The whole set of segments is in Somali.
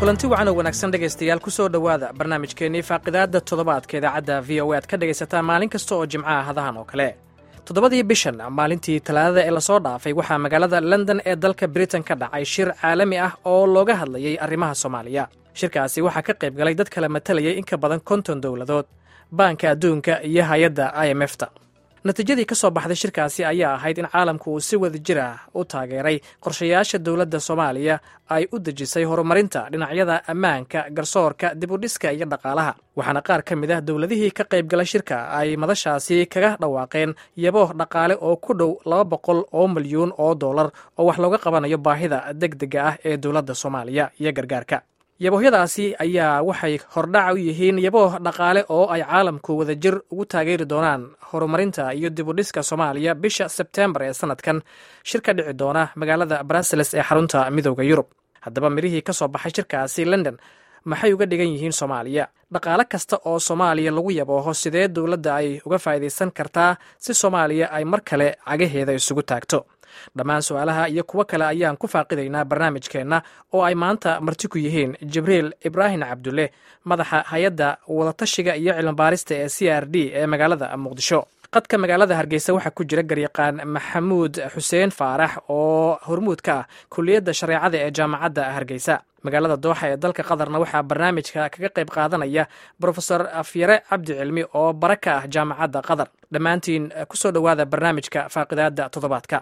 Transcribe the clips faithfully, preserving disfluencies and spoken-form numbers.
kulanti wacan oo wanaagsan dhegaystayaal ku soo dhowaada barnaamijkeennii faaqidaadda toddobaadka idaacadda v o e aad ka dhegaysataan maalin kasta oo jimcaha hadahan oo kale toddobadii bishan maalintii talaadada ee lasoo dhaafay waxaa magaalada london ee dalka britain ka dhacay shir caalami ah oo looga hadlayay arrimaha soomaaliya shirkaasi waxaa ka qayb galay dad kala matalayay in ka badan konton dowladood baanka adduunka iyo hay-adda i m f ta natiijadii ka soo baxday shirkaasi ayaa ahayd in caalamku uu si wada jir ah u taageeray qorshayaasha dowladda soomaaliya ay u dejisay horumarinta dhinacyada ammaanka garsoorka dib u dhiska iyo dhaqaalaha waxaana qaar ka mid ah dowladihii ka qayb galay shirka ay madashaasi kaga dhawaaqeen yabo dhaqaale oo ku dhow laba boqol oo milyuun oo dollar oo wax looga qabanayo baahida deg dega ah ee dowladda soomaaliya iyo gargaarka yaboohyadaasi ayaa waxay hordhaca u yihiin yabooh dhaqaale oo ay caalamku wadajir ugu taageeri doonaan horumarinta iyo dib u dhiska soomaaliya bisha sebteembar ee sanadkan shir ka dhici doona magaalada brussels ee xarunta midooda yurub haddaba mirihii ka soo baxay shirkaasi london maxay uga dhigan yihiin soomaaliya dhaqaale kasta oo soomaaliya lagu yabooho sidee dowladda ay uga faa'iidaysan kartaa si soomaaliya ay mar kale cagaheeda isugu taagto dhammaan su-aalaha iyo kuwo kale ayaan ku faaqidaynaa barnaamijkeenna oo ay maanta marti ku yihiin jibriil ibraahim cabdulle madaxa hay-adda wadatashiga iyo cilmibaarista ee c r d ee magaalada muqdisho qadka magaalada hargeysa waxaa ku jira garyaqaan maxamuud xuseen faarax oo hormuud ka ah kuliyadda shareecada ee jaamacadda hargeysa magaalada dooxa ee dalka qatarna waxaa barnaamijka kaga qayb qaadanaya brofesor afyare cabdi cilmi oo bara ka ah jaamacadda qatar dhammaantiin kusoo dhowaada barnaamijka faaqidaadda toddobaadka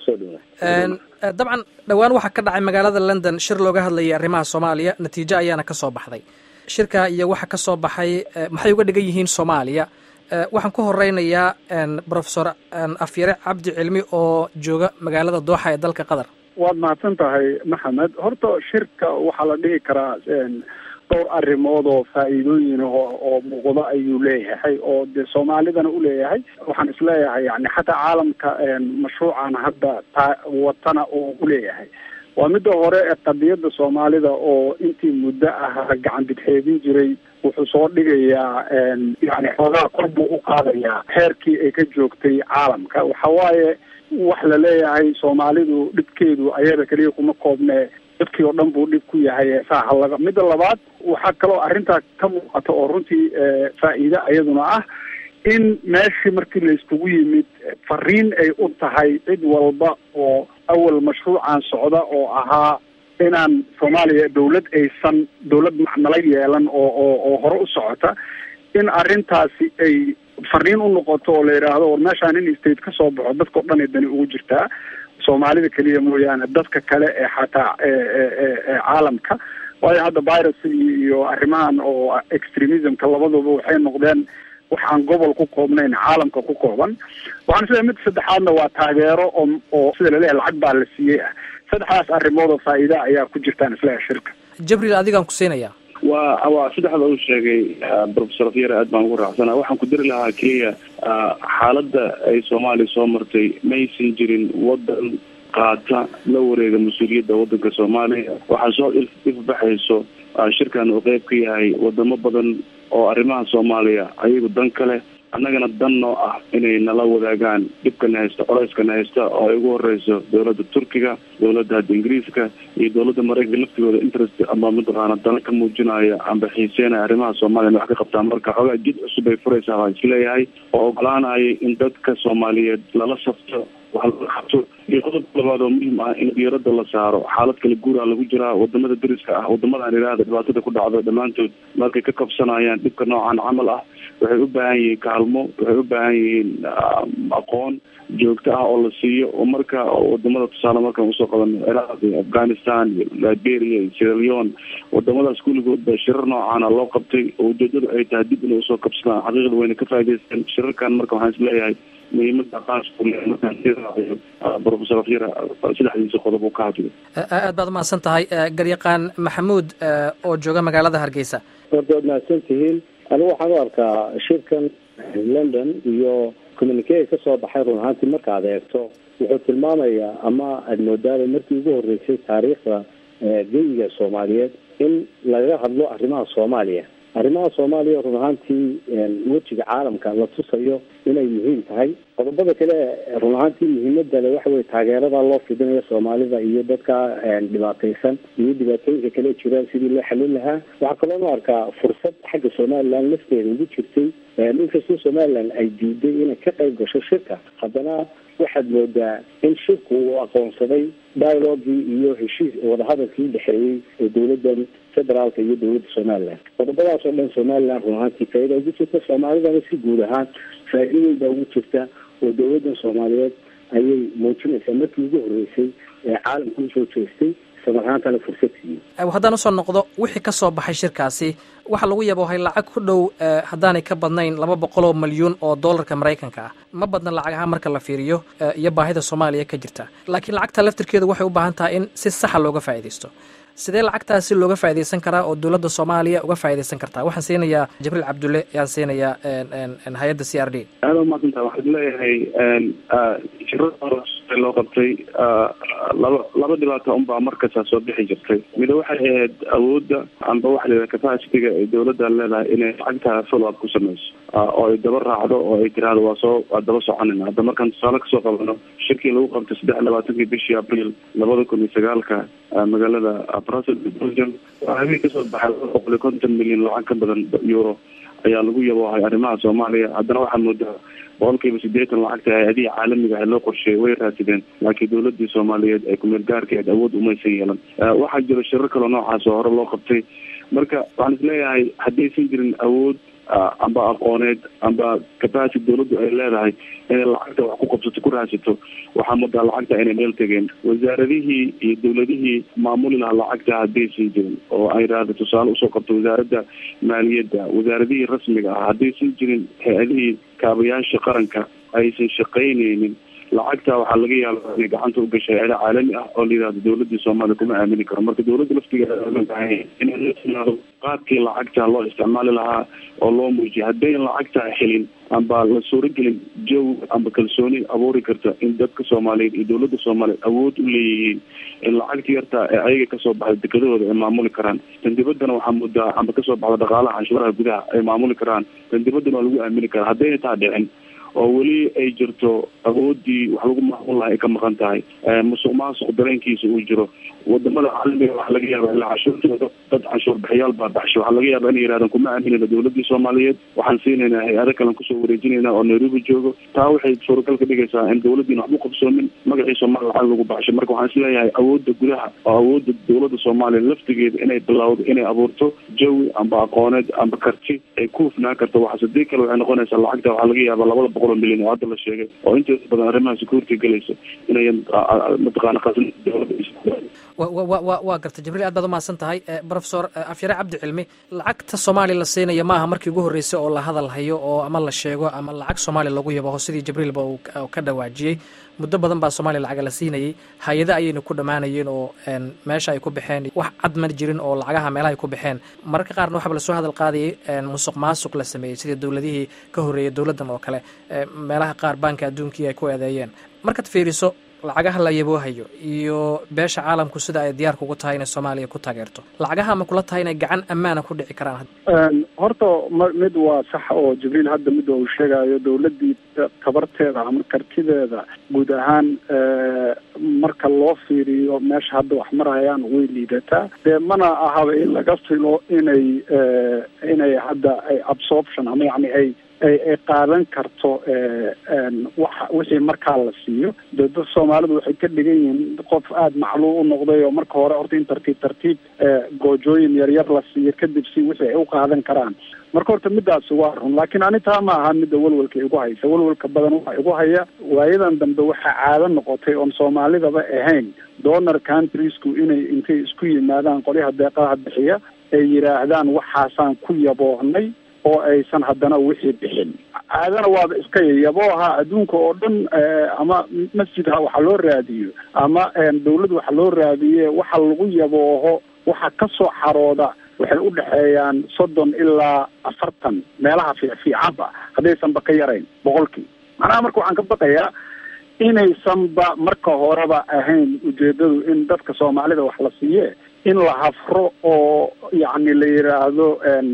dabcan dhowaan waxaa ka dhacay magaalada london shir looga hadlayay arrimaha soomaaliya natiijo ayaana ka soo baxday shirka iyo waxa ka soo baxay maxay uga dhigan yihiin soomaaliya waxaan ku horeynayaa brofesor afyare cabdi cilmi oo jooga magaalada dooxa ee dalka qatar waad mahadsan tahay maxamed horta shirka waxaa la dhihi karaa dhowr arrimood oo faa'iidooyin oo muuqdo ayuu leeyahay oo dee soomaalidana u leeyahay waxaan isleeyahay yani xataa caalamka mashruucan hadda taa watana oo u leeyahay waa midda hore ee qadiyadda soomaalida oo intii muddo ah gacan bidxeedin jiray wuxuu soo dhigayaa yani xoogaa kor buu u qaadayaa heerkii ay ka joogtay caalamka waxa waaye wax la leeyahay soomaalidu dhibkeedu ayada keliya kuma koobne dadkii oo dhan buu dhib ku yahay saaha laga midda labaad waxaa kaloo arrintaa ka muuqata oo runtii faa'iide ayaduna ah in meeshii markii la iskugu yimid fariin ay u tahay cid walba oo awal mashruucan socda oo ahaa inaan soomaaliya dawlad aysan dawlad macnala yeelan oo oo oo hore u socota in arrintaasi ay fariin u noqoto oo la yidhaahdo war meeshaan in state ka soo baxo dadka o dhan ay dani ugu jirtaa soomaalida keliya mooyaane dadka kale ee xataa ee caalamka waayo hadda virus iyo arrimahan oo extremismka labaduba waxay noqdeen wax aan gobol ku koobnayn caalamka ku kooban waxaan isleeyahay mid saddexaadna waa taageero oo oo sida laleeyahay lacag baa la siiyey ah saddexdaas arrimood oo faa'iida ayaa ku jirtaan isleeyahay shirka jibriil adigaan ku siinayaa waa waa saddexda uu sheegay brofesor afyare aad baan ugu raacsana waxaan ku diri lahaa keliya xaaladda ay soomaaliya soo martay maysan jirin wadan qaata la wareega mas-uuliyadda wadanka soomaaliya waxaa soo ifbaxayso shirkan uu qeyb ka yahay wadamo badan oo arrimaha soomaaliya ayagu dan kale annagana dan noo ah inay nala wadaagaan dhibkana haysta coleyskana haysta oo ay ugu horeyso dowladda turkiga dowladda hadda ingiriiska iyo dowladda maraykanka laftigooda interest ama mataqaana dana ka muujinaya amba xiiseenaya arrimaha soomaaliya wax ka qabtaan marka xoogaa jid cusub ay furaysaa waan isleeyahay oo ogolaanaya in dadka soomaaliyeed lala safto wax laga qabto iyo qodobka labaad oo muhiim ah in diiradda la saaro xaalad kala guura lagu jiraa wadamada dariska ah wadamadan idhaahda dhibaatada ku dhacdo dhammaantood markay ka kabsanayaan dhibka noocan camal ah waxay u baahan yihiin kaalmo waxay u baahan yihiin aqoon joogto ah oo la siiyo oo marka wadamada tusaale markaan usoo qaban ciraaq iyo afghanistan iyo liberia iyo sierra leone wadamadaas kulligoodba shirar noocaana loo qabtay oo ujeedadu ay tahay dib inay usoo kabsadaan xaqiiqda wayna ka faa'idaysteen shirarkan marka waxaan isleeyahay muhiimada qaasbrofesor afyare saddexdiisa qodob uu ka hadlay aad baad umahadsan tahay garyaqaan maxamuud oo jooga magaalada hargeysa horta waad mahadsan tihiin anigu waxaan u arkaa shirkan london iyo communique ka soo baxay run ahaantii markaad eegto wuxuu tilmaamayaa ama aad moodaaba markii ugu horreysay taariikhda geyiga soomaaliyeed in laga hadlo arrimaha soomaaliya arrimaha soomaaliya run ahaantii wejiga caalamka la tusayo inay muhiim tahay. qodobada kale run ahaantii muhiimada le waxa weye taageerada loo fidinayo soomaalida iyo dadka dhibaataysan iyo dhibaatooyinka kale jira sidii loo xalin lahaa. waxaa kaloo nu arkaa fursad xagga somaliland lafteeda ugu jirtay, inkastoo somaliland ay diiday inay ka qayb gasho shirka, haddana waxaad moodaa in shirku uu aqoonsaday dialogii iyo heshiis wadahadalkii udhexeeyey ee dowladda federaalka iyo dowladda somaliland. qodobadaas oo dhan somaliland run ahaantii faaida ugu jirta, soomaalidana si guud ahaan faa'iido weyn baa ugu jirta oo dowladda soomaaliyeed ayay muujinaysaa markii ugu horreysay ee caalamka usoo jeestay samarahaantana fursad siiyey. haddaan usoo noqdo wixii ka soo baxay shirkaasi, waxaa lagu yaboohay lacag ku dhow haddaanay ka badnayn laba boqol oo milyuun oo doolarka maraykanka ah. ma badna lacag ahaan marka la fiiriyo iyo baahida soomaaliya ka jirta, laakiin lacagta laftirkeedu waxay u baahan tahay in si saxa looga faa'iidaysto. sidee lacagtaasi looga faa'iidaysan karaa oo dowladda soomaaliya uga faa'iidaysan kartaa? waxaan siinayaa jibriil cabdulle, ayaan siinayaa hay-adda c r d. aada umaadsanta waxaad leeyahay shirada loo qabtay laba laba dhibaato unbaa markaasaa soo bixi jirtay. mida waxay ahayd awoodda amba waxa la yidhaha capacity-ga ay dowladda leedahay inay lacagta follow up ku samayso oo ay daba raacdo oo ay tiraahdo waa soo waa daba soconina. hadda markaan tusaale kasoo qabano shirkii lagu qabtay saddex iyo labaatankii bishii abriil labada kun iyo sagaalka magaalada Brussels, waxaa kasoo baxay laba boqol iyo konton milyan lacag ka badan euro ayaa lagu yaboohay arrimaha soomaaliya. haddana waxaa moodaa boqolkiiba sideetan lacagta hay-adihi caalamiga ah loo qorsheeyay way raasideen, laakiin dowladii soomaaliyeed ee kumeel gaarkeed awood umaysan yeelan. waxaa jira shirar kaloo noocaas oo hore loo qabtay. marka waxaan isleeyahay haddaysan jirin awood amba aqooneed amba capacity dowladdu ay leedahay inay lacagta wax ku qabsato ku raadsato, waxaa moodaa lacagta inay meel tegeen. wasaaradihii iyo dowladihii maamuli lahaa lacagta haddaysan jirin, oo ay yidhaahdo tusaale usoo qabto wasaaradda maaliyadda, wasaaradihii rasmiga ah haddaysan jirin, hay-adihii kaabayaasha qaranka aysan shaqaynaynin, lacagta waxaa laga yaaba inay gacanta u gashay hay-ada caalami ah oo la yidhahdo dowladii soomaaliya kuma aamini karo. marka dowladda laftigeeda tahay inay la timaado qaabkii lacagta loo isticmaali lahaa oo loo muujiyay. haddayn lacagta helin amba la suuragelin jaw amba kalsooni abuuri karta in dadka soomaaliyeed iyo dowladda soomaaliyeed awood u leeyihiin in lacagta yarta ee ayaga kasoo baxda dekadahooda ay maamuli karaan. tan dibaddana waxaa moodaa amba kasoo baxda dhaqaalaha canshuuraha gudaha ay maamuli karaan. tan dibaddana waa lagu aamini karaa. haddayna taa dhicin oo weli ay jirto awoodii wax lagu maamul laha ay ka maqan tahay, musuq maasuq dareenkiisa uu jiro, wadamada caalamiga waxaa laga yaaba ilaa cashuurtooda dad canshuur bixiyaal baa baxsho, waxaa laga yaaba inay yidhahdaan kuma aaminayna dowladii soomaaliyeed, waxaan siinaynaa hay-ado kalen kusoo wareejinaynaa oo nairobi joogo. taa waxay suuragal ka dhigaysaa in dowladiina waxba qabsoomin, magacii soomaaliya lacag lagu baxsho. marka waxaan isleeyahay awoodda gudaha oo awoodda dowladda soomaaliya laftigeeda inay bilowdo inay abuurto jawi amba aqooneed amba karti ay ku hufnaan karto. waxaas hadii kale waxay noqonaysaa lacagta waxaa laga yaaba labada boqol oo milyan oo hadda la sheegay oo inteeda badan arrimaha security galaysa inay mataqaana qasan dowladda. waa garta jibriil, aad baad umahadsan tahay. professor afyare cabdi cilmi, lacagta soomaaliya la siinaya maaha markii ugu horreysay oo la hadal hayo oo ama la sheego ama lacag soomaaliya lagu yabaho, sidii jibriilba uu ka dhawaajiyey. muddo badan baa soomaaliya lacaga la siinayay, hay-ada ayayna ku dhammaanayeen oo meesha ay ku baxeen wax cad ma jirin oo lacagaha meelaha ay ku baxeen. mararka qaarna waxaaba lasoo hadal qaadayay musuq maasuq la sameeyey sidii dowladihii ka horreeyay dowladdan oo kale, meelaha qaar baanka adduunkii ay ku eedeeyeen. markaad fiiriso lacagaha la yaboohayo iyo beesha caalamku sida ay diyaarka ugu tahay inay soomaaliya ku taageerto, lacagaha ma kula tahay inay gacan ammaana ku dhici karaan? horta mid waa sax oo jibriil hadda mid uu sheegayo, dowladii tabarteeda ama kartideeda guud ahaan marka loo fiiriyo meesha hadda wax marayaan way liidataa. dee mana ahaba in laga filo inay inay hadda ay absorption ama yani ay ay ay qaadan karto wax wixii markaa la siiyo. dee dad soomaalidu waxay ka dhigan yihiin qof aada macluul u noqday oo marka hore horta in tartiib tartiib goojooyin yaryar la siiyo kadib si wixii ay u qaadan karaan. marka horta midaasi waa run, laakiin ani taa ma aha midda walwalka igu haysa. walwalka badan waxaa igu haya waayadan dambe waxaa caado noqotay oon soomaalidaba ahayn donor countriesku inay intay isku yimaadaan qolyaha deeqaha bixiya ay yidhaahdaan waxaasaan ku yaboohnay oo aysan haddana wixii bixin. caadana waaba iska yabooha adduunka oo dhan, ama masjid ha waxa loo raadiyo ama dawlad waxa loo raadiye waxa lagu yabooho waxa kasoo xarooda waxay u dhexeeyaan soddon ilaa afartan meelaha fiicanba haddaysanba ka yarayn boqolkii. macnaha marka waxaan ka baqayaa inaysanba marka horeba ahayn ujeedadu in dadka soomaalida wax la siiye in la hafro oo yacni la yidhaahdo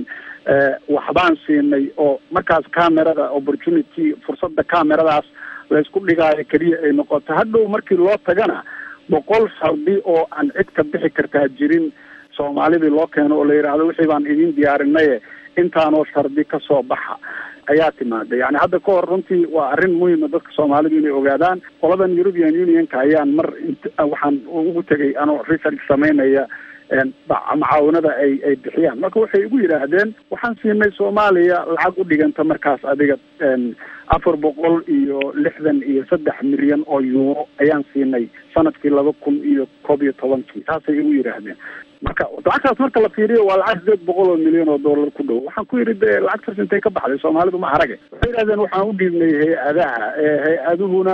waxbaan siinay oo markaas camerada opportunity fursadda cameradaas laysku dhigaayo keliya ay noqoto hadhow markii loo tagana boqol shardi oo aan cid ka bixi kartaa jirin soomaalidii loo keeno oo la yidhaahdo wixii baan idin diyaarinaye intaanoo shardi ka soo baxa ayaa timaada yani hadda ka hor runtii waa arrin muhiima dadka soomaalidu inay ogaadaan qoladan European Unionka ayaan mar waxaan ugu tegay anoo research samaynaya macaawinada ay ay bixiyaan marka waxay igu yidhaahdeen waxaan siinay Soomaaliya lacag u dhiganta markaas adiga afar boqol iyo lixdan iyo saddex milyan oo euro ayaan siinay sanadkii laba kun iyo koob iyo tobankii taasay igu yidhaahdeen marka lacagtaas marka la fiiriyo waa lacag sideed boqol oo milyan oo dollar ku dhow waxaan ku yidhi de lacagtaas intay ka baxday Soomaalidu ma arage waxay yidhahdeen waxaan u dhiibnay hay-adaha hay-aduhuna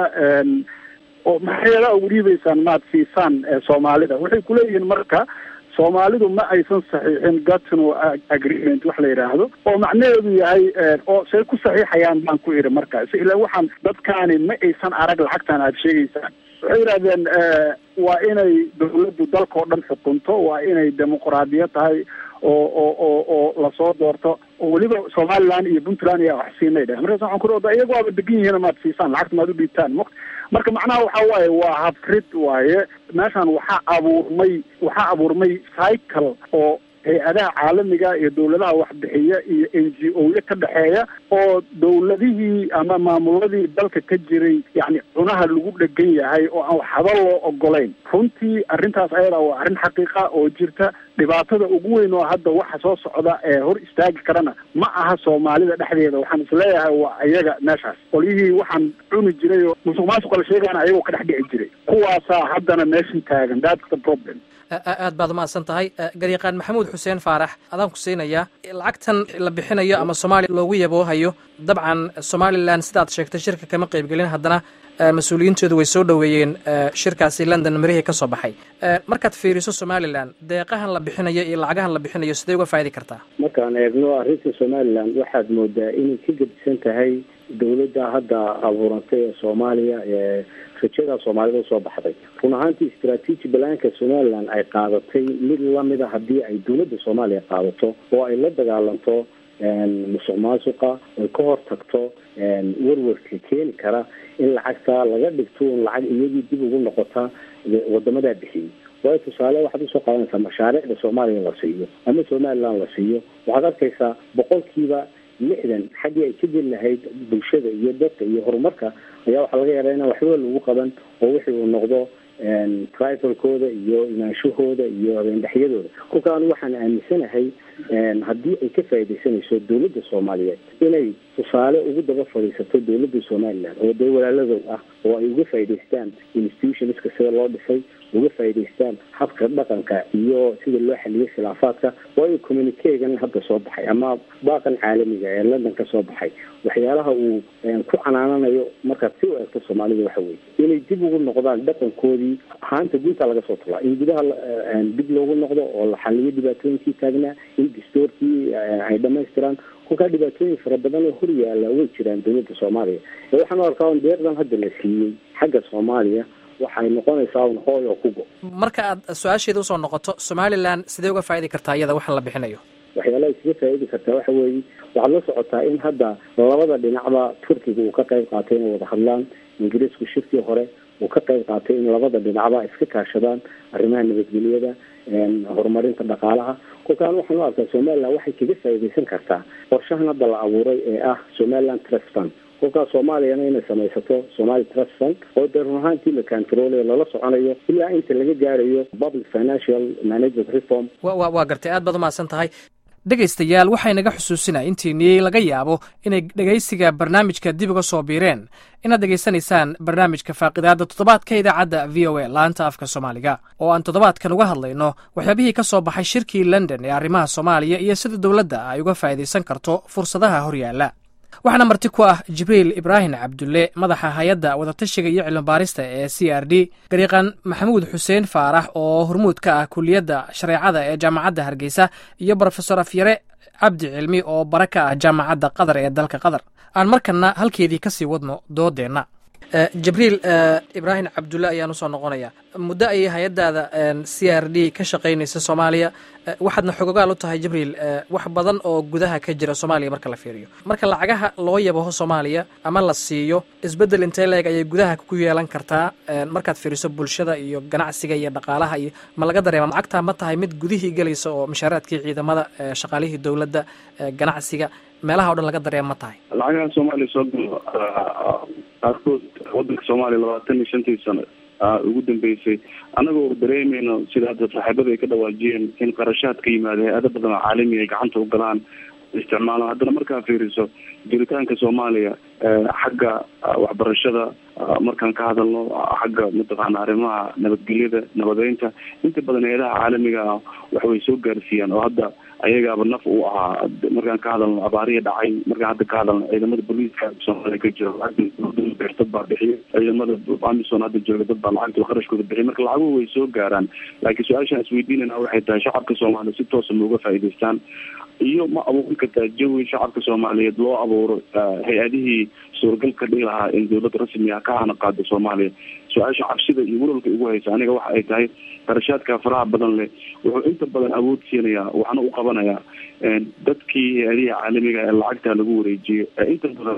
oo maxayada ugu dhiibaysaan maad siisaan Soomaalida waxay kuleeyihiin marka Soomaalidu ma aysan saxiixin Gatineau agreement wax la yiraahdo oo macnaheedu yahay oo say ku saxiixayaan baan ku iri markaas ilaa waxaan dadkaani ma aysan arag lacagtan aad sheegaysaan waxay yiraahdeen waa inay dawladdu dalka oo dhan xukunto waa inay dimuqraadiyad tahay oo oo oo oo la soo doorto oo waliba Somaliland iyo Puntland ayaa wax siinay markaas waxaan ku roodaa iyagu waa degan yihiin ma siisaan lacagta ma u dhiibtaan marka macnaha waxa waaye waa hafrid waaye meeshan waxa abuurmay waxa abuurmay cycle oo hay-adaha caalamiga iyo dawladaha waxbixiya iyo N G O-ya ka dhaxeeya oo dawladihii ama maamuladii dalka ka jiray yani cunaha lagu dhagan yahay oo aan waxba loo ogolayn runtii arrintaas ayada waa arrin xaqiiqa oo jirta dhibaatada ugu weyn oo hadda waxa soo socda ee hor istaagi karana ma aha Soomaalida dhexdeeda waxaan isleeyahay waa ayaga meeshaas qolihii waxaan cuni jiray oo musuqmaasuqa la sheegana ayagoo ka dhex dhici jiray kuwaasaa haddana meeshan taagan that's the problem aad baad umahadsan tahay garyaqaan maxamuud xuseen faarax adaan ku siinayaa lacagtan la bixinayo ama Soomaaliya loogu yaboohayo dabcan Somaliland sidaad sheegtay shirka kama qaybgelin haddana mas-uuliyiintoodu way soo dhaweeyeen shirkaasi London marihii ka soo baxay markaad fiiriso Somaliland deeqahan la bixinayo iyo lacagahan la bixinayo sidee uga faa'iidi kartaa markaan eegno arrinta Somaliland waxaad moodaa inay ka gedisan tahay dawladda hadda abuurantay ee Soomaaliya ee rajada Soomaalida soo baxday run ahaantii strategic plan-ka Somaliland ay qaadatay mid lamid ah haddii ay dawladda Soomaaliya qaadato oo ay la dagaalanto musuqmaasuqa oo ka hortagto warwarka keeni kara in lacagta laga dhigto lacag iyadii dib ugu noqota wadamada bixiyay way tusaale waxaad u soo qaadanaysaa mashaariicda Soomaaliya la siiyo ama Somaliland la siiyo waxaad arkaysaa boqolkiiba lixdan xaggii ay ka jiri lahayd bulshada iyo dadka iyo horumarka ayaa waxaa laga yaabaa in waxba lagu qaban oo wixii uu noqdo tribalkooda iyo inaanshahooda iyo habeendhaxyadooda kolkaan waxaan aaminsanahay haddii ay ka faa'iidaysanayso dawladda Soomaaliyeed inay tusaale ugu daba fadhiisato dawladda Somaliland oo dee walaalada ah oo ay uga faa'iidaystaan institutionska sida loo dhisay uga faa'iidaystaan habka dhaqanka iyo sida loo xalliyo khilaafaadka oo communication hadda soo baxay ama baaqan caalamiga ee London ka soo baxay waxyaalaha uu ku canaananayo marka si u eegto Soomaalida waxa weeye inay dib ugu noqdaan dhaqankoodii ahaanta gudaha laga soo tulaa in gudaha dib loogu noqdo oo la xalliyo dhibaatooyinkii taagnaa in dastuurkii ay dhamaystiraan kuka dhibaatooyin fara badan oo hor yaala way jiraan dawladda Soomaaliya ee waxaan arkaa in deeqdan hadda la siiyay xagga Soomaaliya waxay noqonaysaa un hooyo ku go marka aad su'aasheeda u soo noqoto Somaliland sidee uga faa'iidi kartaa iyada waxa la bixinayo waxyaalaha iskaga faa'iidi kartaa waxa weeye waxaad la socotaa in hadda labada dhinacba Turkiga uu ka qayb qaatay inay wada hadlaan Ingiriisku shirkii hore uu ka qayb qaatay in labada dhinacba iska kaashadaan arrimaha nabadgelyada horumarinta dhaqaalaha kolkaan waxaan u arkaa Somaliland waxay kaga faa'iidaysan kartaa qorshahan hadda la abuuray ee ah Somaliland Trust Fund kolkaas Soomaaliyana inay samaysato Somali Trust Fund oo dee ahaantii la control lala soconayo ilaa inta laga gaarayo public financial management reform waa waa gartay aad baad umahadsan tahay dhegaystayaal waxay naga xusuusinaa intiinii laga yaabo inay dhegaysiga barnaamijka dib uga soo biireen inaad dhegaysanaysaan barnaamijka faaqidaada toddobaadka idaacadda v o a laanta afka Soomaaliga oo aan toddobaadkan uga hadlayno waxyaabihii ka soo baxay shirkii London ee arrimaha Soomaaliya iyo sida dawladda ay uga faa'iidaysan karto fursadaha horyaala waxaana marti ku ah Jibriil Ibrahim Cabdulle madaxa hay'adda wadatashiga iyo cilmi baarista ee C R D garyaqaan maxamuud xuseen faarax oo hormuud ka ah kulliyadda shareecada ee jaamacadda Hargeysa iyo professor Afyare Cabdi Cilmi oo baraka ah jaamacadda Qatar ee dalka Qatar aan markana halkeedii ka sii wadno doodeena jibriil ibraahim cabdulle ayaan usoo noqonaya muddo ayay hay-addaada c r d ka shaqaynaysa soomaaliya waxaadna xogogaal u tahay jibriil wax badan oo gudaha ka jira soomaaliya marka la fiiriyo marka lacagaha loo yabaho soomaaliya ama la siiyo isbeddel intee leeg ayay gudaha ku yeelan kartaa markaad fiiriso bulshada iyo ganacsiga iyo dhaqaalaha iyo ma laga dareema lacagtaa ma tahay mid gudihii gelaysa oo mushaaraadkii ciidamada shaqaalihii dowladda ganacsiga meelaha o dhan laga dareema ma tahay lacagaha soomaaliya soo galo qaarkood wadanka soomaaliya labaatan iyo shantii sano ugu dambeysay annagoo dareemayno sida hadda saaxiibada ay ka dhawaajiyeen in qarashaad ka yimaada hay-ado badan oo caalami ay gacanta u galaan isticmaalaan haddana markaa fiiriso jiritaanka soomaaliya xagga waxbarashada markaan ka hadalno xagga mataqaana arrimaha nabadgelyada nabadeynta inta badan hay-adaha caalamiga ah wax way soo gaarsiiyaan oo hadda ayagaaba naf u ahaa markaan ka hadalno abaariya dhacay markaan hadda ka hadalno ciidamada booliiska soomaaliya ka jiro dad baa bixiya ciidamada amison hadda jooga dad baa lacagta qarashkooda bixiya marka lacaguhu way soo gaaraan laakiin su-aashaan isweydiinayna waxay tahay shacabka soomaaliya si toosa ma uga faa'iidaystaan iyo ma abuurin kartaa jawi shacabka soomaaliyeed loo abuuro hay-adihii suuragal ka dhigi lahaa in dawlad rasmi ah ka hana qaado soomaaliya su-aasha cabsida iyo walwalka igu haysa aniga waxa ay tahay qarashaadka faraha badan leh wuxuu inta badan awood siinayaa waxna u qabanayaa dadkii hay-adihi caalamiga ee lacagta lagu wareejiyo inta badan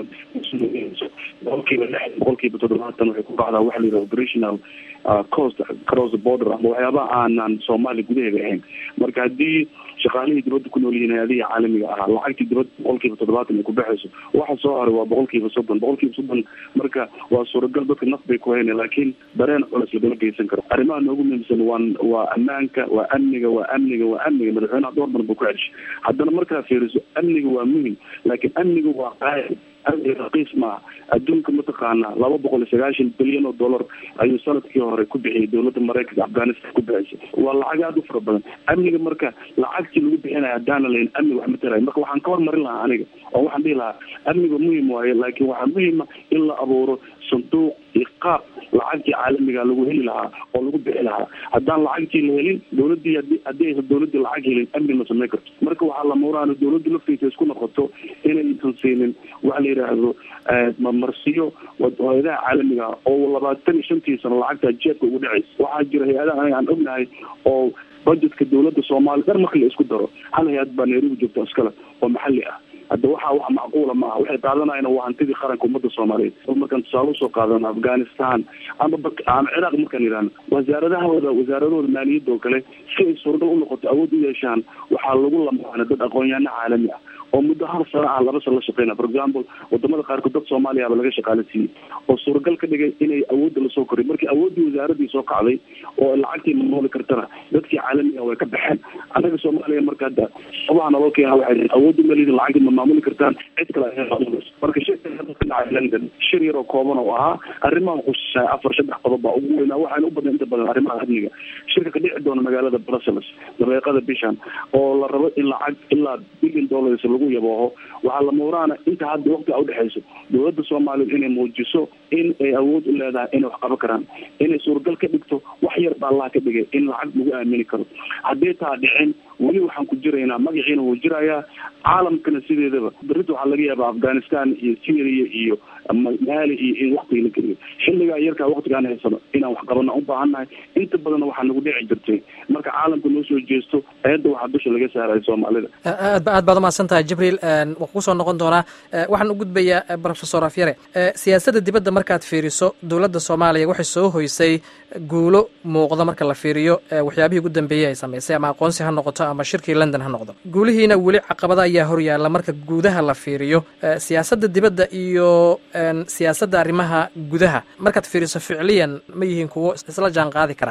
boqolkiiba lix boqolkiiba toddobaatan waxay ku baxdaa waxa la yidhaha operational cost cross the border ama waxyaabaha aanan soomaaliya gudaheeda ahayn marka haddii shaqaalihii dibadda ku nool yihiin hay-adihi caalamiga ahaa lacagtii dibadda boqolkiiba toddobaatan ay ku baxayso waxa soo haray waa boqolkiiba soddon boqolkiiba soddon marka waa suuragal dadka naf bay ku hayna laakiin dareen culas lagama geysan karo arrimaha noogu muhiimsan waa waa ammaanka waa amniga waa amniga waa amniga madaxweynaha dhowr badan buu ku celshay haddana markaa fiiriso amniga waa muhim laakiin amniga waa qaaya amniga raqiis maaha adduunka mataqaana laba boqol iyo sagaashan bilyan oo dollar ayuu sanadkii hore ku bixiyay dowladda maraykanka afghanistan ku bixisay waa lacag aada u fara badan amniga marka lacagtii lagu bixinaya haddaana lahayn amniga wax matalayo marka waxaan ka hormarin lahaa aniga oo waxaan dhihi lahaa amniga muhim waaye laakiin waxaa muhima in la abuuro sanduuq iyo qaab lacagtii caalamiga lagu heli lahaa oo lagu bixi lahaa haddaan lacagtii la helin dowladii haddii aysan dowladii lacag helin amni ma samayn karto marka waxaa la muuraana dowladda laftiisa isku noqoto inaysan siinin waxa la yidhaahdo marsiyo hay-adaha caalamiga oo labaatan iyo shantii sano lacagta jeedka ugu dhacaysa waxaa jira hay-adaha aniga aan ognahay oo budgetka dowladda soomaaliya dhan marka la isku daro hal hay-ad baa nairobi joogta iskale oo maxalli ah hadda waxaa wax macquula ma aha waxay qaadanayaan waa hantidii qaranka ummadda soomaaliyeed oo markaan tusaale usoo qaadano afghanistan ama ama ciraaq markaan yidhahno wasaaradahooda wasaaradahooda maaliyadda oo kale si ay suuragal u noqoto awood u yeeshaan waxaa lagu lamaana dad aqoon-yahano caalami ah oo muddo hal sano ah laba sano la shaqeyna for example wadamada qaarkood dad soomaaliya ba laga shaqaale siiyey oo suuragal ka dhigay inay awoodda lasoo koray markii awooddii wasaaradii soo kacday oo lacagtii maamuli kartana dadkii caalamiga way ka baxeen annaga soomaaliya marka hadda sabaha naloo keena waxay awoodda maliyada lacagtii ma maamuli kartaan cid kale ay maamulayso marka shirka ka dhacay London shir yar oo kooban oo ahaa arrimaha khusaysa afar saddex qodob baa ugu weynaa waxaana u badan inta badan arrimaha amniga shirka ka dhici doona magaalada Brussels dabeeqada bishan oo la rabo in lacag ilaa billion dollars lagu yabooho waxaa la muuraana inta hadda waqti u dhexeyso dowladda Soomaaliya inay muujiso in ay awood u leedahay inay wax qaban karaan inay suuragal ka dhigto wax yar baa Allah ka dhigay in lacag lagu aamini karo haddii taa dhicin weli waxaan ku jiraynaa magaciina wuu jirayaa caalamkana sideedaba berrito waxaa laga yaabaa Afghanistan iyo Syria iyo Mali iyo in waqti la geliyo xilligaa yarkaa waqtigaan haysano inaan wax qabano u baahannahay inta badan waxaa nagu dhici jirtay marka caalamka noo soo jeesto ayadda waxaa dusha laga saarayo Soomaalida aad aad baad umahadsan tahay Jibriil waan ku soo noqon doonaa waxaan u gudbayaa Professor Afyare siyaasadda dibadda markaad fiiriso dowladda Soomaaliya waxay soo hoysay guulo muuqda marka la fiiriyo waxyaabihii ugu dambeeyay ay sameysay ama aqoonsi ha noqoto ama shirkii London ha noqdo guulihiina weli caqabada ayaa hor yaalla marka gudaha la fiiriyo siyaasadda dibadda iyo siyaasadda arrimaha gudaha markaad fiiriso ficliyan ma yihiin kuwo isla jaan qaadi kara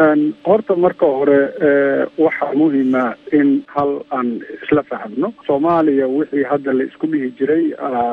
horta marka hore waxaa muhiima in hal aan isla fahmno Soomaaliya wixii hadda la isku dhihi jiray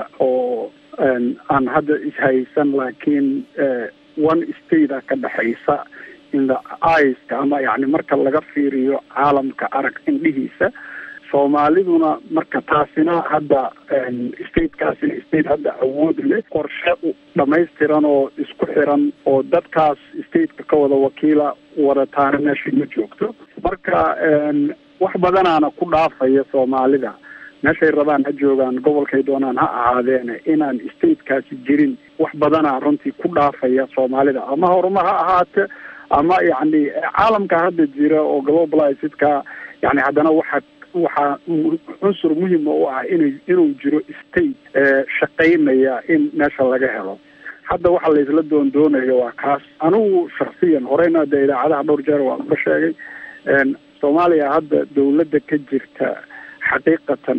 oo aan hadda ishaysan laakiin one state ka dhaxaysa in the eyes ama yani marka laga fiiriyo caalamka arag indhihiisa Soomaaliduna marka taasina hadda statekaasi state hadda awood leh qorshe dhamaystiran oo isku xiran oo dadkaas stateka ka wada wakiila warataana meesha ma joogto marka wax badanaana ku dhaafaya Soomaalida meeshay rabaan ha joogaan, gobolkay doonaan ha ahaadeen, inaan statekaasi jirin wax badana runtii ku dhaafaya soomaalida, ama horuma ha ahaate ama yacni caalamka hadda jira oo globalizedka, yani haddana waxa waxaa cunsur muhima u ah in inuu jiro state shaqaynaya in meesha laga helo. hadda waxa la isla doon doonayo waa kaas. anigu shaksiyan horeyna de idaacadaha dhowr jeer waan ka sheegay, soomaaliya hadda dawladda ka jirta xaqiiqatan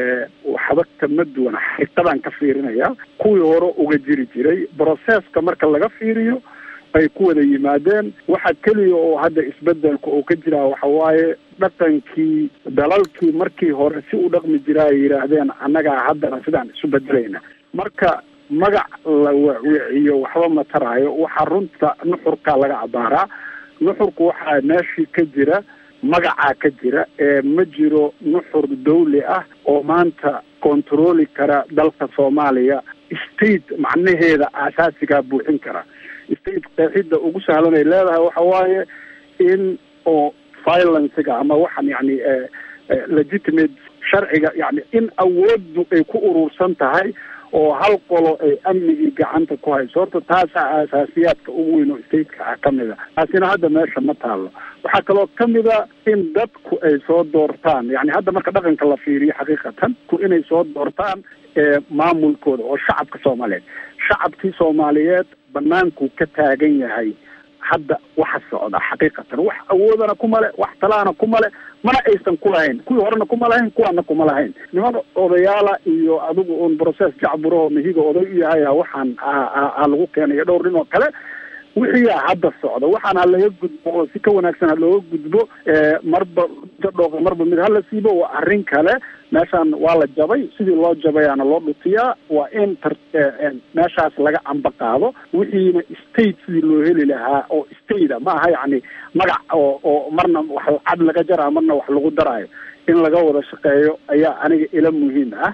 waxba kama duwan, xaqiiqadan ka fiirinaya kuwii hore uga jiri jiray. processka marka laga fiiriyo ay ku wada yimaadeen, waxa keliya oo hadda isbedelka oo ka jiraa waxa waaye dhaqankii dalalkii markii hore si u dhaqmi jiraa ay yidhaahdeen annagaa haddana sidaan isu bedelayna. marka magac la wiciyo waxba ma taraayo, waxaa runta nuxurka laga cabaaraa. nuxurku waxaa meeshii ka jira magacaa ka jira, ee ma jiro nuxur dawli ah oo maanta controli kara dalka Soomaaliya, state macnaheeda asaasiga buuxin kara. state qeexida ugu sahlan ay leedahay waxa waaye in oo violence-ga ama waxan yani legitimate sharciga, yani in awooddu ay ku urursan tahay oo hal qolo ay amnigii gacanta ku hayso. horta taasaa asaasiyaadka ugu weyn oo stateka ah kamid a. taasina hadda meesha ma taalo. waxaa kaloo kamid a in dadku ay soo doortaan, yani hadda marka dhaqanka la fiiriyo xaqiiqatan ku inay soo doortaan maamulkooda oo shacabka Soomaaliyeed. shacabkii Soomaaliyeed banaanku ka taagan yahay hadda waxa socda xaqiiqatan, wax awoodana kuma le, wax talaana kuma le, mana aysan ku lahayn, kuwii horena kuma lahayn, kuwaana kuma lahayn. niman odayaala iyo adigu un process jacburo mihiga oday u yahay waxaan a lagu keenayo dhowr nin oo kale. wixii hadda socda waxaan laga gudbo oo si ka wanaagsan looga gudbo, marba dadooqa marba mid hala siibo, waa arrin kale. meeshaan waa la jabay, sidii loo jabayaana loo dhutiyaa. waa in meeshaas laga amba qaado, wixiina state sidii loo heli lahaa oo state ma aha yani magac oo oo marna wax cad laga jaraa marna wax lagu daraayo, in laga wada shaqeeyo ayaa aniga ila muhiim ah.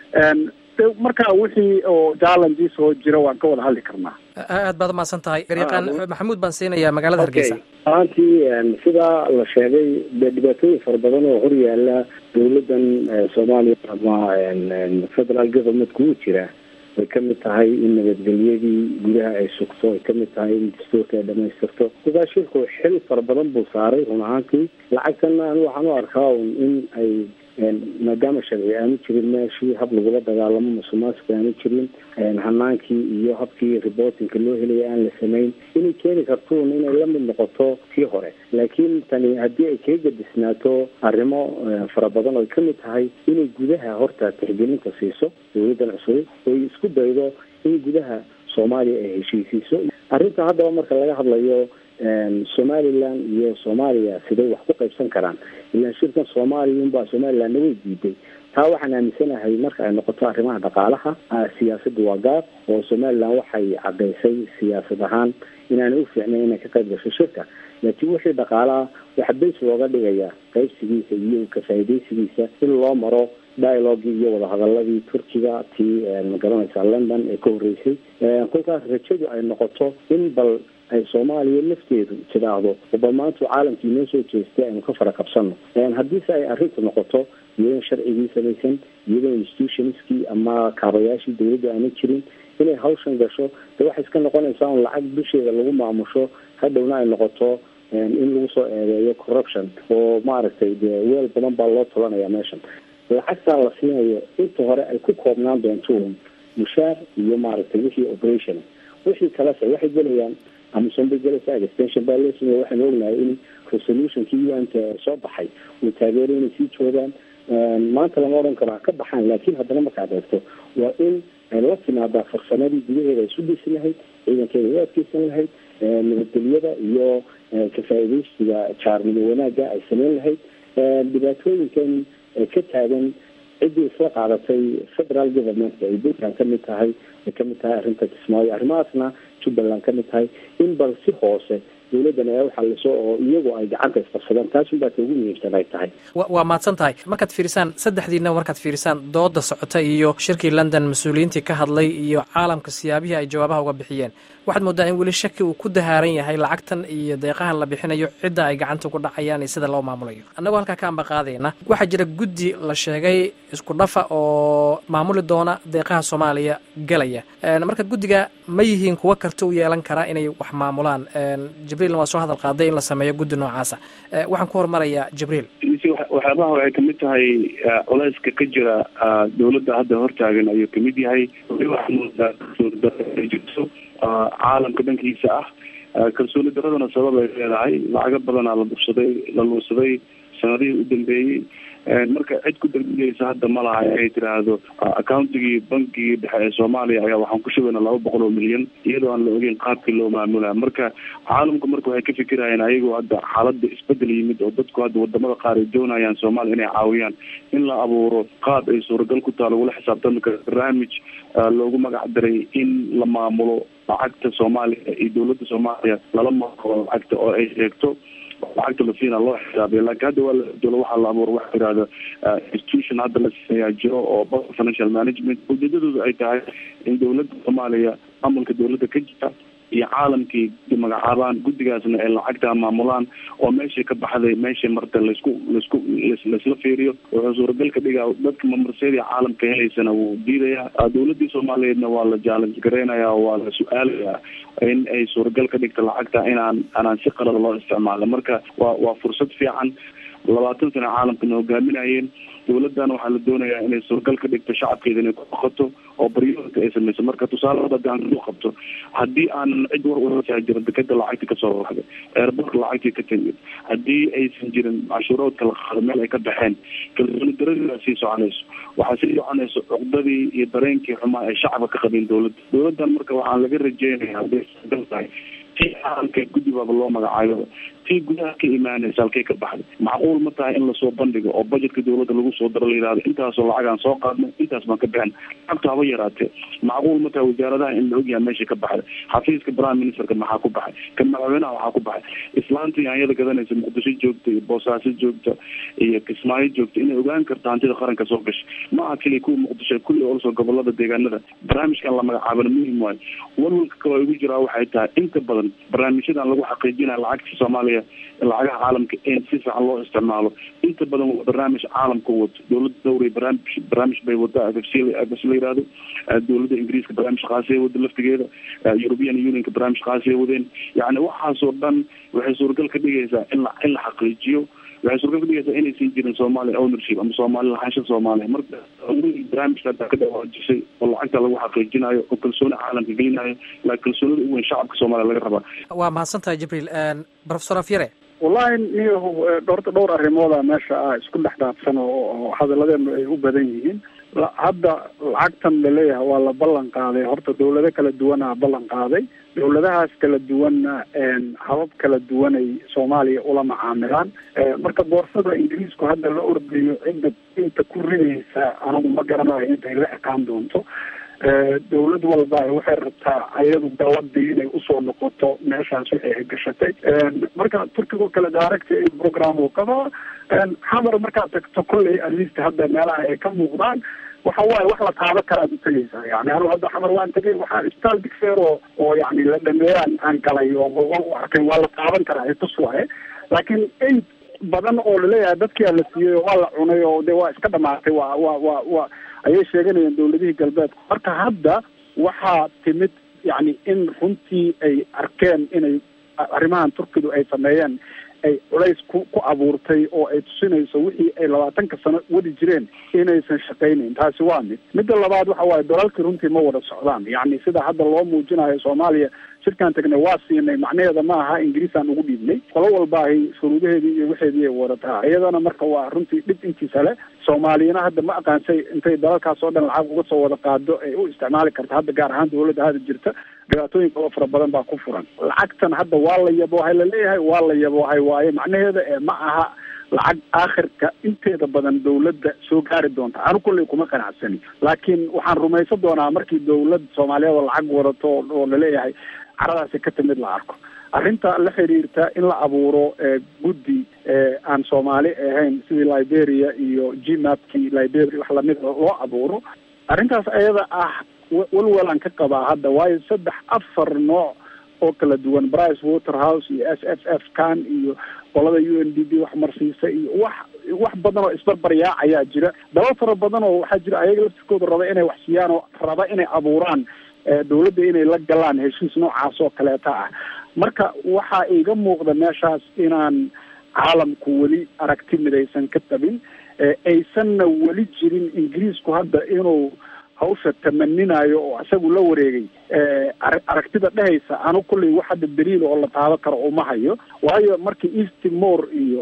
marka wixii oo challenges oo jira waan ka wada hadli karnaa. aad baad umahadsan tahay garyaqaan maxamuud. baan siinayaa magaalada Hargeysa. maantii sidaa la sheegay dhibaatooyin fara badan oo hor yaala dawladan Soomaaliya ama federal government ku jira. way kamid tahay in nabadgelyadii gudaha ay sugto, way kamid tahay in dastuurka ay dhamaystirto. sidaa shirku xil fara badan buu saaray run ahaantii. lacagtana anigu waxaan u arkaa in ay maadaama sharci aanu jirin meeshii hab lagula dagaalamo musuqmaasuqa aanu jirin, hanaankii iyo habkii reportingka loo helaya aan la samayn, inay keeni karto inay la mid noqoto tii hore. laakiin tani haddii ay kaga gadisnaato arrimo fara badan oo kamid tahay inay gudaha horta tixgelinta siiso dawladdan cusub, oy isku daydo in gudaha Soomaaliya ay heshiisiiso. arrinta haddaba marka laga hadlayo Somaliland iyo Soomaaliya siday wax ku qaybsan karaan, ilaa shirkan Soomaaliya unbaa Somaliland way diiday. taa waxaan aaminsanahay marka ay noqoto arrimaha dhaqaalaha, siyaasadda waa gaar oo Somaliland waxay cadaysay siyaasad ahaan inaanay u fiicnayn inay ka qayb gasho shirka. laakiin wixii dhaqaalaha waxa beys looga dhigayaa qaybsigiisa iyo ka faa'iidaysigiisa in loo maro dialogue iyo wada hadaladii Turkiga tii magaranaysa London ee ka horeysay. kolkaas rajadu ay noqoto in bal ay Soomaaliya lafteedu tiraahdo bal maanta caalamkii noo soo jeestay aynu ka fara qabsano. haddii ay arrintu noqoto iyadoo sharcigii samaysan, iyadoo institutionskii ama kaabayaashii dawladda aanu jirin inay hawshan gasho, de waxay iska noqonaysaa un lacag dusheeda lagu maamusho, hadhowna ay noqoto in lagu soo eedeeyo corruption oo maaragtay dee weel badan baa loo talanaya meeshan. lacagtaa la siinayo inta hore ay ku koobnaan doonto mushaar iyo maaragtay wixii operation. wixii kalese waxay gelayaan amisom bay gelaysaa, extension baa loo sameeyey. waxaan ognahay in resolutionkii U N soo baxay uu taageeray inay sii joogaan. maanta lama odhan karo ka baxaan, laakiin haddana markaad eegto waa in ay la timaadaa farsamadii gudaheeda ay isu dhisi lahayd, ciidankeeda u adkeysan lahayd, nabadgelyada iyo ka faa'iidaysiga jaarnimo wanaagga ay samayn lahayd. dhibaatooyinkan ka taagan ciddii isla qaadatay federal government ay Puntland kamid tahay, ay kamid tahay arrinta Kismaayo, arrimahaasna Jubbaland kamid tahay, in bal si hoose dawladdan ay u xaliso oo iyagu ay gacanta isqabsadaan taasunbaa ta ugu muhiimsan ay tahay. waa mahadsan tahay. markaad fiirisaan saddexdiina markaad fiirisaan dooda socota iyo shirkii london mas-uuliyiintii ka hadlay iyo caalamka siyaabihii ay jawaabaha uga bixiyeen, waxaad moodaa in weli shaki uu ku dahaaran yahay lacagtan iyo deeqahan la bixinayo cidda ay gacanta ku dhacayaan iyo sida loo maamulayo. annagoo halkaa ka ambaqaadayna waxaa jira guddi la sheegay isku dhafa oo maamuli doona deeqaha soomaaliya galaya. marka guddiga ma yihiin kuwa karti u yeelan karaa inay wax maamulaan? jibriilna waa soo hadal qaaday in la sameeyo guddi noocaasa. waxaan ku hormarayaa jibriil. waxyaabaha waxay kamid tahay culeyska ka jira dawladda hadda hortaagan ayuu kamid yahay. jirto caalamka dhankiisa ah kalsooni daradana sabab ay leedahay. lacago badanaa la dhufsaday la luusaday sanadihii u dambeeyey. marka cid ku dambiyeysa hadda ma laha ay tiraahdo accountigii bankigii dhexe ee soomaaliya ayaa waxaan ku shubeyna laba boqol oo milyan iyadoo aan la ogeyn qaabkii loo maamulaa. marka caalamku marka waxay ka fikirayeen ayagoo hadda xaalada isbedel yimid oo dadku hadda wadamada qaar ay doonayaan soomaaliya inay caawiyaan in la abuuro qaab ay suuragal ku taha lagula xisaabtami karo barnaamij loogu magac daray in la maamulo lacagta soomaaliya iyo dawladda soomaaliya lala maamulo lacagta oo ay sheegto lacagta la siina loo xisaabiya. laakiin hadda waa la dolo waxaa la abuura waxa yidhahda institution hadda la sameeyaa jiro oo financial management. ujeedadoodu ay tahay in dawladda soomaaliya maamulka dawladda ka jira iyo caalamkii magacaabaan guddigaasna ay lacagtaa maamulaan oo meeshay ka baxday meeshay marta laisku laisku laisla fiiriyo. wuxuu suuragal ka dhigaa dadka mamarseedii caalamka helaysana wuu diidayaa. dawladdii soomaaliyeedna waa la challenge gareynayaa oo waa la su-aalayaa in ay suuragal ka dhigta lacagta inaan anaan si qalada loo isticmaalo. marka waa waa fursad fiican. labaatan sana caalamkana hogaaminayeen. dawladdan waxaa la doonayaa inay suuragal ka dhigto shacabkeeda inay ku qato oo baryooda ay samayso. marka tusaale hadda aan ku qabto haddii aan cid war uaa jira dekeda lacagtii kasoo waxday eerborka lacagtii ka timid haddii aysan jirin cashuuroodka la qaado meel ay ka baxeen kalsooni daradii sii soconayso. waxaa sii soconayso cuqdadii iyo dareenkii xumaa ay shacabka ka qabeen dawladda. dawladdan marka waxaan laga rajeynaya hadday suuragal tahay tii caalamka guddi baaba loo magacaayo tii gudaha ka imaanaysa halkay ka baxday. macquul ma tahay in lasoo bandhigo oo budgetka dawladda lagu soo daro la yihahdo intaasoo lacagaan soo qaadnay intaas baan ka bixin lacagtu haba yaraatee. macquul ma tahay wasaaradaha in la ogyahay meeshay ka baxday. xafiiska prime ministerka maxaa ku baxay, kan madaxweynaha waxaa ku baxay. islaanta yaanyada gadanaysa muqdisho joogta iyo boosaaso joogta iyo kismaayo joogta inay ogaan karta hantida qaranka soo gashay. ma aha keliya kuwa muqdisho kulli olsoo gobolada deegaanada barnaamijkan la magacaabana muhim waayo. walwalka kaloo igu jiraa waxay tahay inta badan barnaamijyadan lagu xaqiijinaya lacagta soomaaliya lacagaha caalamka in si fiican loo isticmaalo. inta badan waa barnaamij caalamka wato. dawladda dawriya barnaamij barnaamij bay wadaa f f c f la yihahdo. dawladda ingiriiska barnaamij qaasiyay wada laftigeeda. european unionka barnaamij qaasiyay wadeen. yani waxaasoo dhan waxay suuragal ka dhigaysaa in la in la xaqiijiyo. waxay suuragal ka dhigaysaa inaysan jirin Somali ownership ama Somali lahaansho Soomaaliya. marka barnaamijka ka dhawaajisay oo lacagta lagu xaqiijinayo oo kalsooni caalamka gelinayo la kalsoonida ugu weyn shacabka Soomaaliya laga rabaa. waa mahadsantahay Jibriil. professor Afyare. wallahi niyo dhowr dhowr arrimooda meesha ah isku dhex dhaafsan oo hadalladeenu ay u badan yihiin. hadda lacagtan la leeyahay waa la ballan qaaday. horta dawlado kala duwana ballan qaaday. dawladahaas kala duwanna habab kala duwan ay Soomaaliya ula macaamilaan. marka boorsada Ingiriisku hadda la ordayo cidda inta ku ridaysa anigu ma garanayo intay la ekaan doonto. dawlad walba waxay rabtaa ayadu daladii inay usoo noqoto meeshaas waxay ay gashatay. marka turkiga kale daaragta in program uu qabo xamar markaad tagto kolley at least hadda meelaha ay ka muuqdaan waxa waaye wax la taaban karaad u tegaysaa. yani anu hadda xamar waan tegay waxaa isbitaal digseer oo oo yani la dhameeyaan aan galay oo arkay waa la taaban karaa itus waaye. laakiin in badan oo laleeyahay dadkia la siiyey waa la cunay oo de waa iska dhamaatay waa waa waa waa ayay sheeganayeen dawladihii galbeedka. marka hadda waxaa timid yani in runtii ay arkeen inay arrimahan turkidu ay sameeyeen ay culays ku ku abuurtay oo ay tusinayso wixii ay labaatanka sano wadi jireen inaysan shaqaynayn. taasi waa mid. midda labaad waxa waaye dalalkii runtii ma wada socdaan. yani sida hadda loo muujinayo Soomaaliya shirkaan tagnay waa siinay macnaheeda ma aha ingiriisaan ugu dhiibnay. qolo walba ay shuruudaheedii iyo waxeedii ay wadataa. iyadana marka waa runtii dhib intiisa le. soomaaliyana hadda ma aqaansay intay dalalkaas oo dhan lacag uga soo wada qaado ay u isticmaali karta. hadda gaar ahaan dawladda hadda jirta dhibaatooyin kaloo fara badan baa ku furan. lacagtan hadda waa la yaboohay laleeyahay waa la yaboohay waaye macnaheeda ee ma aha lacag aakhirka inteeda badan dawladda soo gaari doonta. anu kulley kuma qanacsani. laakiin waxaan rumaysan doonaa markii dawlad Soomaaliyeed lacag wadato oo laleeyahay caradaasi ka timid la arko. arrinta la xiriirta in la abuuro guddi aan Soomaali ahayn sidii Liberia iyo G MAP-kii Liberia wax lamid loo abuuro, arrintaas ayada ah walwalan ka qabaa hadda, waayo saddex afar nooc oo kala duwan, Price Waterhouse iyo S F F kan iyo qolada U N D P wax marsiisa iyo wax wax badan oo isbarbaryaa ayaa jira. dalal fara badan oo waxaa jira ayaga laftirkooda raba inay wax siiyaan oo raba inay abuuraan dawladda inay la galaan heshiis noocaas oo kaleeta ah. marka waxaa iga muuqda meeshaas inaan caalamku weli aragti midaysan ka tabin, aysanna weli jirin Ingiriisku hadda inuu hawsha tamaninayo oo isagu la wareegay aragtida dhehaysa anu kulley wax hadda daliil oo la taaban karo uma hayo. waayo markii East Timor iyo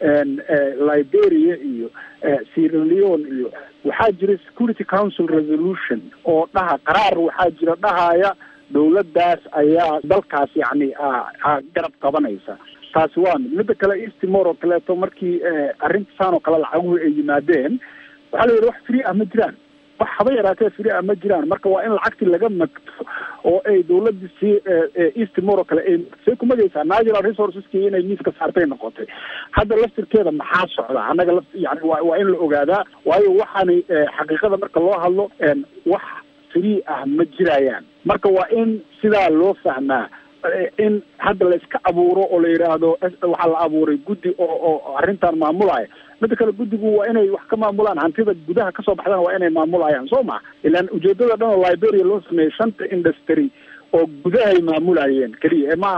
Liberia iyo Sierra Leone iyo waxaa jira Security Council resolution oo dhaha qaraar waxaa jira dhahaya dawladdaas ayaa dalkaas yani garab qabanaysa. taasi waa mid. midda kale East Timor oo kaleeto markii arrintasaan oo kale lacaguhu ay yimaadeen waxaa la yidhi wax free ah ma jiraan, wax haba yaraatee free ah ma jiraan. marka waa in lacagtii laga magto oo ay dawladda si East Timor oo kale ay say ku magaysaa natural resourceski inay miiska saartay noqotay. hadda laftirkeeda maxaa socda annaga la yani waa waa in la ogaadaa, waayo waxaani xaqiiqada marka loo hadlo wax free ah ma jirayaan. marka waa in sidaa loo fahmaa in hadda la iska abuuro oo la yidhaahdo waxaa la abuuray guddi oo oo arrintan maamulaya. midda kale guddigu waa inay wax ka maamulaan hantida gudaha kasoo baxdana waa inay maamulayaan soo ma ilaan ujeedada dhan oo Liberia loo sameeyey shanta industry oo gudahay maamulayeen kaliya ma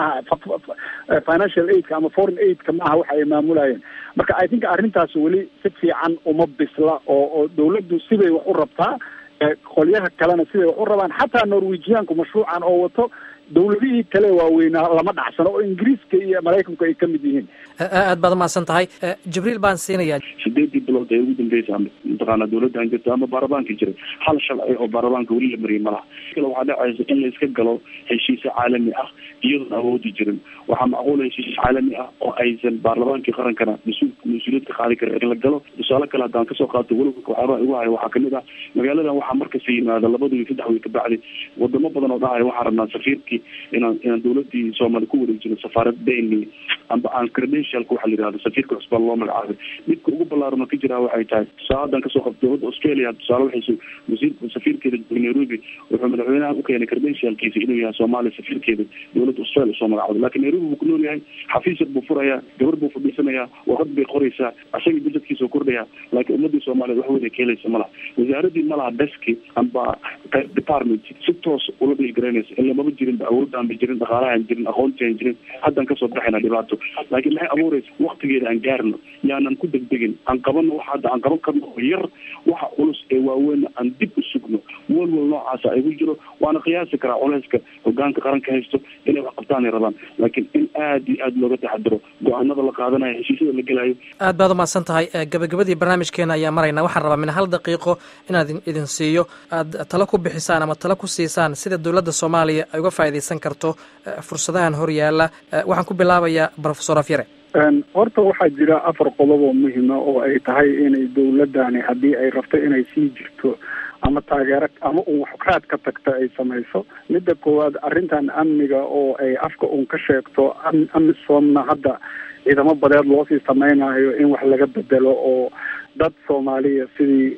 aha financial aid ama foreign aid ma aha waxa ay maamulayeen. marka I think arrintaas weli si fiican uma bisla oo oo dawladdu sibay wax u rabtaa, qolyaha kalena siday wax u rabaan. xataa Norwegianku mashruucan oo wato dawladihii kale waaweynaa lama dhacsano oo Ingiriiska iyo Maraykanku ay ka mid yihiin. aad baad umahadsan tahay. Jibriil baan siinayaa. sideedii bilood ee ugu dambeysay mataqaanaa dawladdan jirta ama baarlamaanka jiray hal shalay oo baarlamaanka weli la mariyay malaha. kale waxaa dhacaysa in la iska galo heshiisyo caalami ah iyadoon awoodi jirin. waxaa macquul heshiis caalami ah oo aysan baarlamaankii qarankana mas-uul mas-uuliyadka qaadi karin in la galo. tusaale kale haddaan kasoo qaato weliba waxyaabaa igu haya waxaa kamid ah magaaladan waxaa markasta yimaada labada iyo saddex wiil kabacdi wadamo badan oo dhahaya waxaa rabnaa safiirkii inaan inaan dawladii Soomaali ku wareejino safaarad Benin amba aan credentialka waxa la yiraahdo safiirka cusbaan loo magacaabay. midka ugu ballaaran ka jira waxay tahay saadan kasoo qabto dawladda Australia tusaale waxay wasiirka safiirkeeda Nairobi wuxuu madaxweynaha u keenay credentialkiisa inuu yahay Soomaali safiirkeeda dawladda Australia soo magacaabay. laakiin Nairobi buu ku nool yahay xafiis buu furaya gabar buu fadhiisanaya warqad bay qoraysaa asaga budgetkiisa u kordhaya, laakiin ummadii Soomaaliyeed wax wada keelaysa malaha. wasaaradii malaha deski amba department si toos ula dhigareynaysa in lama jirin awoodaan jirin dhaqaalaha jirin aqoonta jirin haddan kasoo baxayna dhibaato. laakiin maxay abuuraysa waqtigeeda aan gaarno yaanan ku degdegin aan qabano waxa hadda aan qaban karno yar waxa culus ee waaweyn aan dib u sugno walwal noocaas ay ugu jiro waana qiyaasi karaa culayska hogaanka qaranka haysto inay wax qabtaan ay rabaan, laakiin in aad iyo aad looga taxadiro go-aanada la qaadanayo heshiisyada la gelayo. aad baad umahadsan tahay. gabagabadii barnaamijkeena ayaa maraynaa. waxaan rabaa min hal daqiiqo inaad idin siiyo aad talo ku bixisaan ama talo ku siisaan sida dawladda Soomaaliya ay uga faa'iidaysan karto fursadahan hor yaala. waxaan ku bilaabayaa Professor Afyare. horta waxaa jira afar qodob oo muhiima oo ay tahay inay dawladdani haddii ay rabto inay sii jirto ama taageero ama uu waxraad ka tagta ay samayso. midda koowaad arrintan amniga oo ay afka uun ka sheegto amisomna hadda ciidamo badeed loo sii samaynayo in wax laga bedelo oo dad Soomaaliya sidii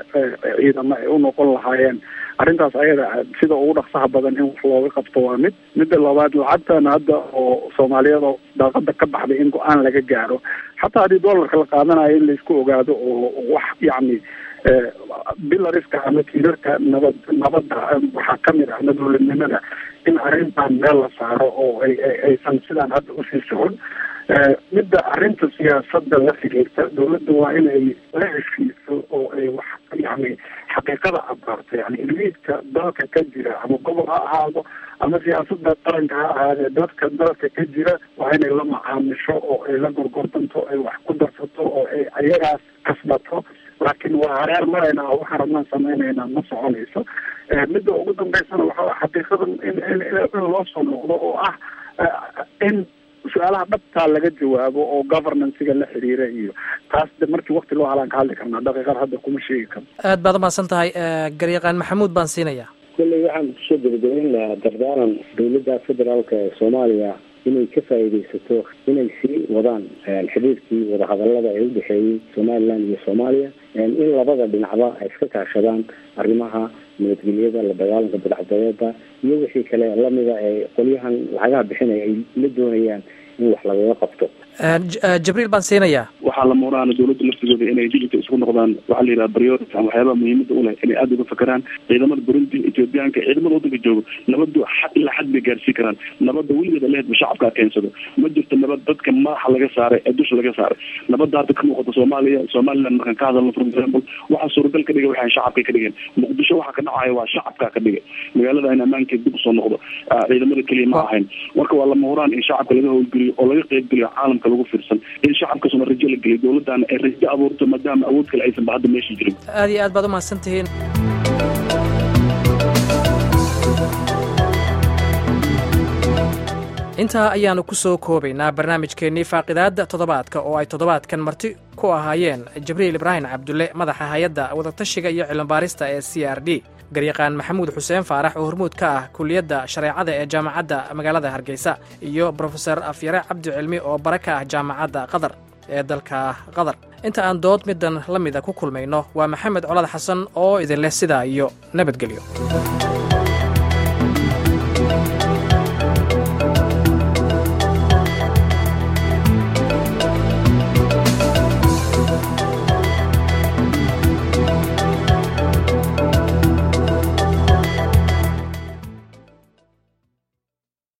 ciidamo ay u noqon lahaayeen. arrintaas ayada sida ugu dhaqsaha badan in wax looga qabto waa mid. midda labaad lacagtan hadda oo Soomaaliyada daaqada ka baxday in go-aan laga gaaro, xataa haddii doolarka la qaadanayo in laisku ogaado oo wax yacni bilariska ama tiirarka nabad nabadda waxaa kamid ah dawladnimada in arrintan meel la saaro oo ay aysan sidaan hadda usii socon. midda arrinta siyaasadda la xiriirta dawladda waa inay la heshiiso oo ay wax yani xaqiiqada abaarto, yani ilmiidka dalka ka jira ama gobol ha ahaado ama siyaasada qaranka ha ahaadee dadka dalka ka jira waa inay la macaamisho oo ay la gorgordanto ay wax ku darsato oo ay ayagaas kasbato. laakiin waa hareer marayna oo waxaan rabnaan samaynaynaa ma soconayso. midda ugu dambeysana waxaa xaqiiqada in in loo soo noqdo oo ah in su-aalaha dhabtaa laga jawaabo oo governansiga la xiriira iyo taas de markii waqti loo halaan ka hadli karnaa daqiiqad hadda kuma sheegi karno. aad baad umahadsan tahay. garyaqaan Maxamuud baan siinayaa. kolley waxaan kusoo gabagabayn lahaa dardaaran dowladda federaalka ee soomaaliya inay ka faa'iidaysato inay sii wadaan xiriirkii wadahadallada ee u dhexeeyey somaliland iyo soomaaliya in labada dhinacba ay iska kaashadaan arrimaha nabadgelyada, la dagaalanka bidacdadeeda iyo wixii kale lamida ee qolyahan lacagaha bixinaya ay la doonayaan in wax lagaga qabto. jibriil baan siinayaa. waxaa la muuraana dowladda laftigooda inay digita isku noqdaan waxaa la yidhaha priority ama waxyaabaha muhiimada u leh inay aada uga fakeraan ciidamada burundi ethoobiyaanka ciidamada waddanka joogo nabadu xad ilaa xad bay gaarsii karaan. nabadda weligeeda lehed shacabkaa keensado ma jirto nabad dadka madaxa laga saaray ee dusha laga saaray. nabadda hadda ka muuqata soomaaliya somaliland markaan ka hadalno for example waxaa suuragal ka dhigay waxay shacabka ka dhigeen. muqdisho waxaa ka dhacaya waa shacabkaa ka dhigay. magaalada in ammaankeed dib usoo noqdo ciidamada keliya ma ahayn. marka waa la muuraan in shacabka laga howlgeliyo oo laga qeybgeliyo caalamka lagu firsan in shacabkasuna rajo la geliyo dowladdaana ay rajo abuurto maadaama awood kale aysan ba hadda meesha jirin. aad iyo aad baad umahadsan tihiin. intaa ayaanu ku soo koobaynaa barnaamijkeennii faaqidaadda toddobaadka oo ay toddobaadkan marti ku ahaayeen jibriil ibraahim cabdulle madaxa hay-adda wadatashiga iyo cilmibaarista ee c r d, garyaqaan maxamuud xuseen faarax oo hormuud ka ah kuliyadda shareecada ee jaamacadda magaalada hargeysa, iyo brofesor afyare cabdi cilmi oo bare ka ah jaamacadda qatar ee dalka qatar. inta aan dood middan la mida ku kulmayno waa maxamed colad xasan oo idin leh sidaa iyo nabadgelyo.